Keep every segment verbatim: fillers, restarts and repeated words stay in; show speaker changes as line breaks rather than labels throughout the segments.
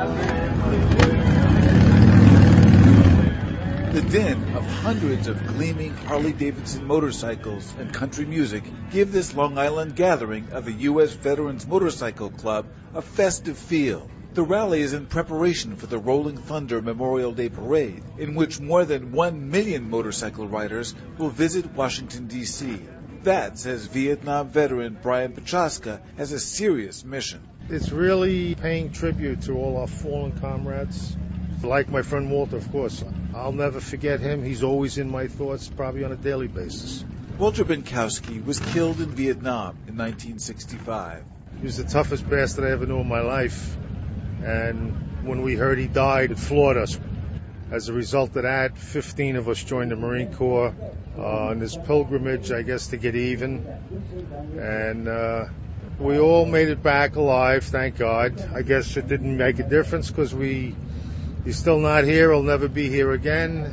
The din of hundreds of gleaming Harley-Davidson motorcycles and country music give this Long Island gathering of the U S Veterans Motorcycle Club a festive feel. The rally is in preparation for the Rolling Thunder Memorial Day Parade, in which more than one million motorcycle riders will visit Washington, D C That, says Vietnam veteran Brian Pachaska, has a serious mission.
It's really paying tribute to all our fallen comrades. Like my friend Walter, of course. I'll never forget him. He's always in my thoughts, probably on a daily basis.
Walter Binkowski was killed in Vietnam in nineteen sixty-five.
He was the toughest bastard I ever knew in my life. And when we heard he died, it floored us. As a result of that, fifteen of us joined the Marine Corps uh, on this pilgrimage, I guess, to get even. And uh, we all made it back alive, thank God. I guess it didn't make a difference because we... He's still not here. He'll never be here again.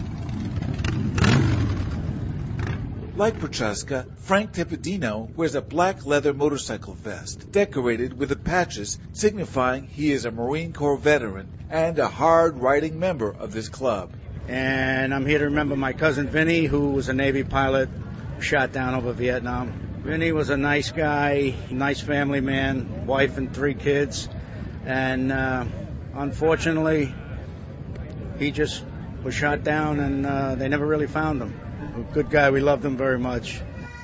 Like Prochaska, Frank Tepedino wears a black leather motorcycle vest decorated with the patches signifying he is a Marine Corps veteran and a hard-riding member of this club.
And I'm here to remember my cousin Vinny, who was a Navy pilot, shot down over Vietnam. Vinny was a nice guy, nice family man, wife and three kids. And... Uh, Unfortunately, he just was shot down and uh, they never really found him. A good guy, we loved him very much.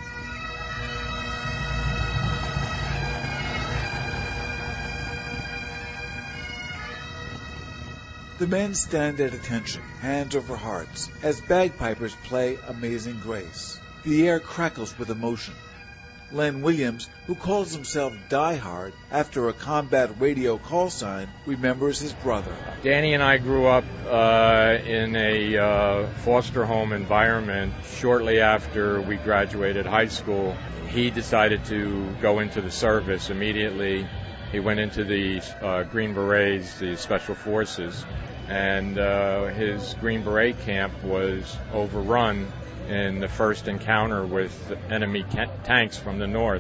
The men stand at attention, hands over hearts, as bagpipers play Amazing Grace. The air crackles with emotion. Len Williams, who calls himself Die Hard after a combat radio call sign, remembers his brother.
Danny and I grew up uh, in a uh, foster home environment. Shortly after we graduated high school, he decided to go into the service immediately. He went into the uh, Green Berets, the Special Forces, and uh, his Green Beret camp was overrun in the first encounter with enemy ca- tanks from the north.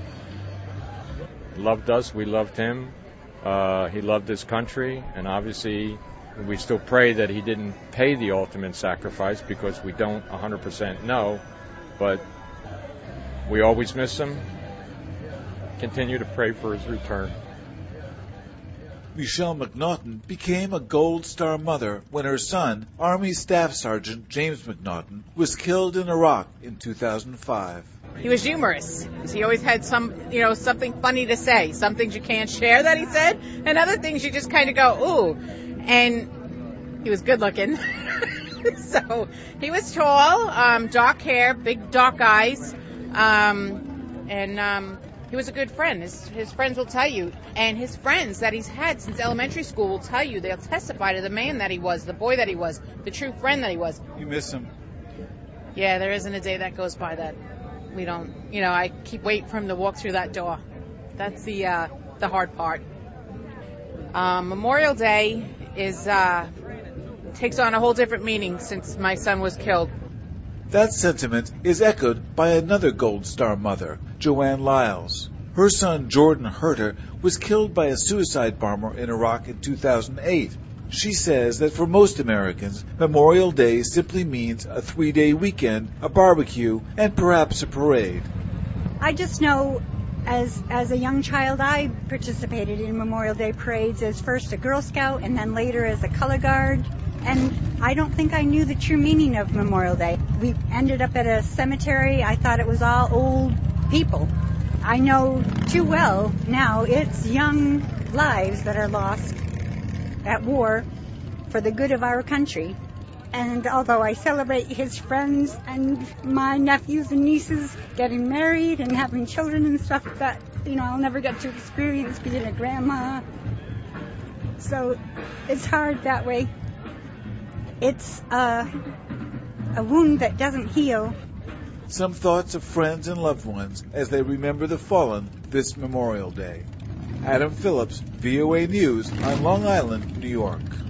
Loved us, we loved him. Uh, he loved his country, and obviously we still pray that he didn't pay the ultimate sacrifice because we don't one hundred percent know, but we always miss him. Continue to pray for his return.
Michelle McNaughton became a Gold Star mother when her son, Army Staff Sergeant James McNaughton, was killed in Iraq in two thousand five.
He was humorous. He always had some, you know, something funny to say. Some things you can't share that he said, and other things you just kind of go, ooh. And he was good looking. So he was tall, um, dark hair, big dark eyes, um, and um, he was a good friend. His, his friends will tell you, and his friends that he's had since elementary school will tell you, they'll testify to the man that he was, the boy that he was, the true friend that he was.
You miss him.
Yeah, there isn't a day that goes by that we don't, you know, I keep waiting for him to walk through that door. That's the uh, the hard part. Um, Memorial Day is uh, takes on a whole different meaning since my son was killed.
That sentiment is echoed by another Gold Star mother, Joanne Lyles. Her son, Jordan Herter, was killed by a suicide bomber in Iraq in two thousand eight. She says that for most Americans, Memorial Day simply means a three-day weekend, a barbecue, and perhaps a parade.
I just know as as a young child, I participated in Memorial Day parades as first a Girl Scout and then later as a color guard. And I don't think I knew the true meaning of Memorial Day. We ended up at a cemetery. I thought it was all old people. I know too well now it's young lives that are lost at war for the good of our country. And although I celebrate his friends and my nephews and nieces getting married and having children and stuff that, you know, I'll never get to experience being a grandma. So it's hard that way. It's uh, a wound that doesn't heal.
Some thoughts of friends and loved ones as they remember the fallen this Memorial Day. Adam Phillips, V O A News on Long Island, New York.